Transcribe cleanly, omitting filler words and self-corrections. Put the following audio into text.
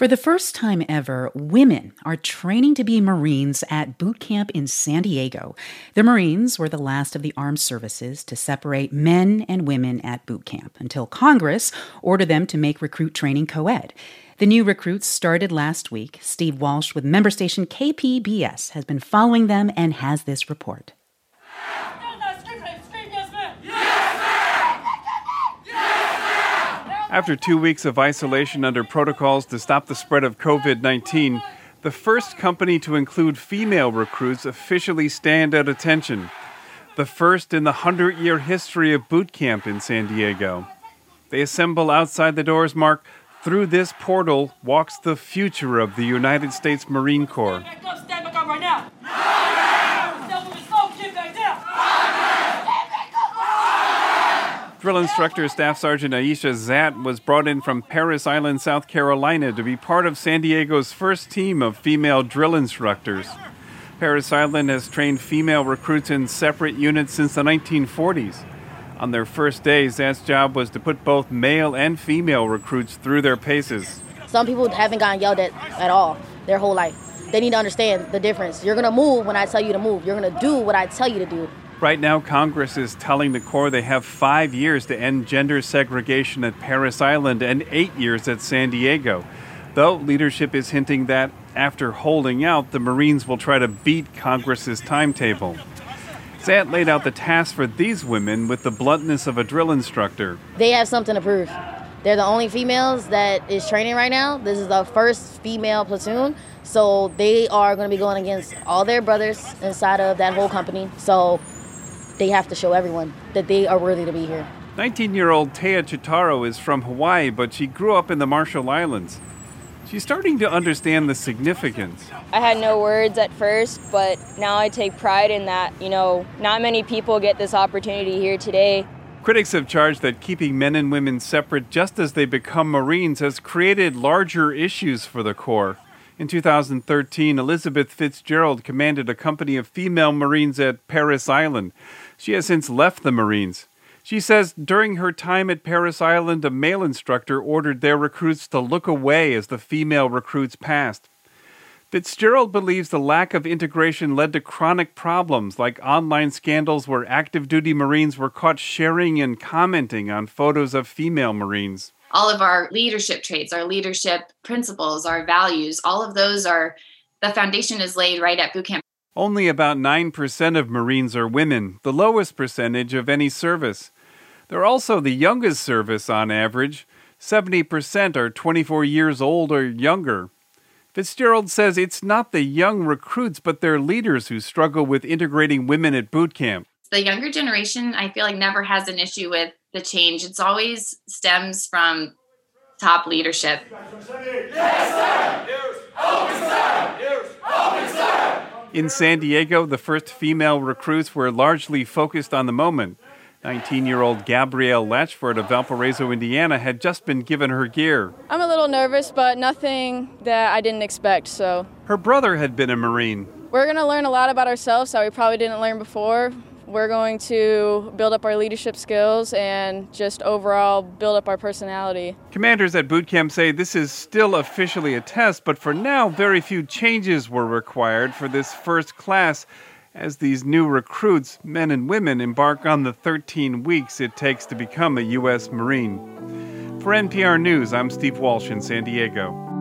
For the first time ever, women are training to be Marines at boot camp in San Diego. The Marines were the last of the armed services to separate men and women at boot camp until Congress ordered them to make recruit training co-ed. The new recruits started last week. Steve Walsh with member station KPBS has been following them and has this report. After 2 weeks of isolation under protocols to stop the spread of COVID-19, the first company to include female recruits officially stand at attention. The first in the 100-year history of boot camp in San Diego. They assemble outside the doors marked, "Through this portal walks the future of the United States Marine Corps." Stand back up right now. Drill instructor Staff Sergeant Aisha Zatt was brought in from Parris Island, South Carolina, to be part of San Diego's first team of female drill instructors. Parris Island has trained female recruits in separate units since the 1940s. On their first day, Zatt's job was to put both male and female recruits through their paces. Some people haven't gotten yelled at all their whole life. They need to understand the difference. You're going to move when I tell you to move. You're going to do what I tell you to do. Right now, Congress is telling the Corps they have 5 years to end gender segregation at Parris Island and 8 years at San Diego. Though leadership is hinting that after holding out, the Marines will try to beat Congress's timetable. Zatt laid out the task for these women with the bluntness of a drill instructor. They have something to prove. They're the only females that is training right now. This is the first female platoon. So they are going to be going against all their brothers inside of that whole company. So they have to show everyone that they are worthy to be here. 19-year-old Taya Chitaro is from Hawaii, but she grew up in the Marshall Islands. She's starting to understand the significance. I had no words at first, but now I take pride in that. Not many people get this opportunity here today. Critics have charged that keeping men and women separate just as they become Marines has created larger issues for the Corps. In 2013, Elizabeth Fitzgerald commanded a company of female Marines at Parris Island. She has since left the Marines. She says during her time at Parris Island, a male instructor ordered their recruits to look away as the female recruits passed. Fitzgerald believes the lack of integration led to chronic problems like online scandals where active duty Marines were caught sharing and commenting on photos of female Marines. All of our leadership traits, our leadership principles, our values, all of those the foundation is laid right at boot camp. Only about 9% of Marines are women, the lowest percentage of any service. They're also the youngest service on average. 70% are 24 years old or younger. Fitzgerald says it's not the young recruits, but their leaders who struggle with integrating women at boot camp. The younger generation, I feel like, never has an issue with the change. It's always stems from top leadership. In San Diego, the first female recruits were largely focused on the moment. 19-year-old Gabrielle Latchford of Valparaiso, Indiana, had just been given her gear. I'm a little nervous, but nothing that I didn't expect, so. Her brother had been a Marine. We're going to learn a lot about ourselves that we probably didn't learn before. We're going to build up our leadership skills and just overall build up our personality. Commanders at boot camp say this is still officially a test, but for now, very few changes were required for this first class as these new recruits, men and women, embark on the 13 weeks it takes to become a U.S. Marine. For NPR News, I'm Steve Walsh in San Diego.